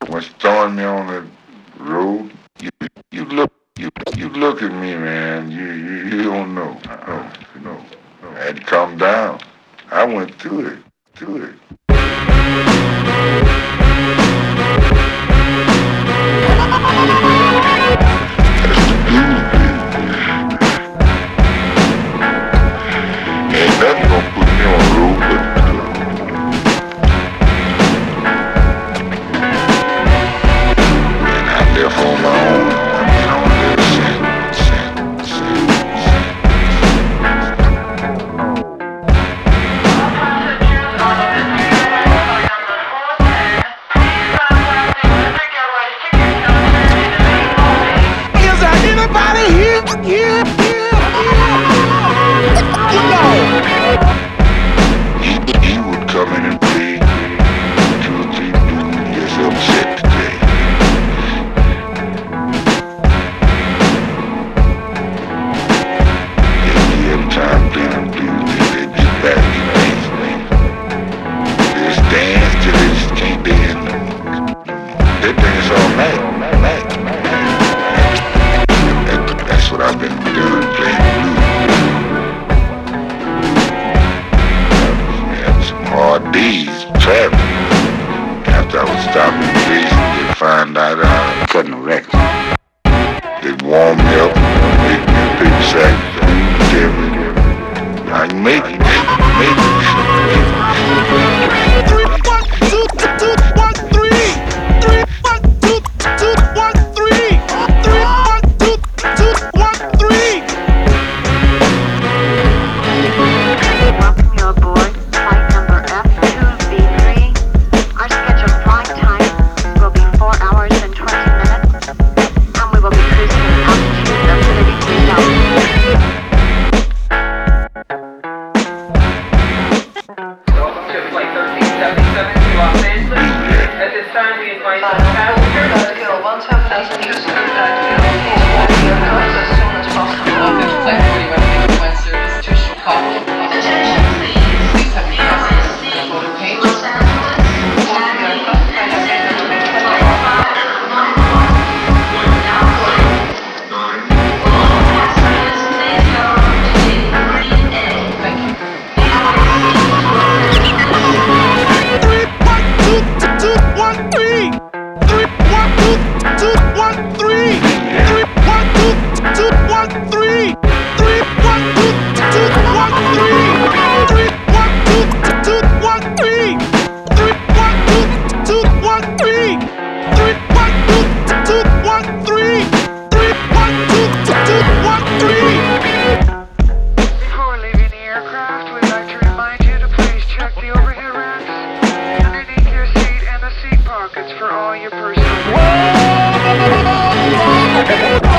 when throwing me on the road, you look at me, man. You don't know. No. I had to calm down. I went through it. Ain't nothing gonna put me on the road and I left on my own. And on the sin. Is there anybody here? He would come in and play 2 or 3 blues, just upset today. Every time playing blues, they get back to things. They just dance till they just can't dance no more. They dance all night. That's what I've been doing, playing blues. Some hard days traveling. After I would stop in places, they'd find out I was cutting a record. They'd warm me up, make me a paper sack, and tell me, I can make it. For all your personal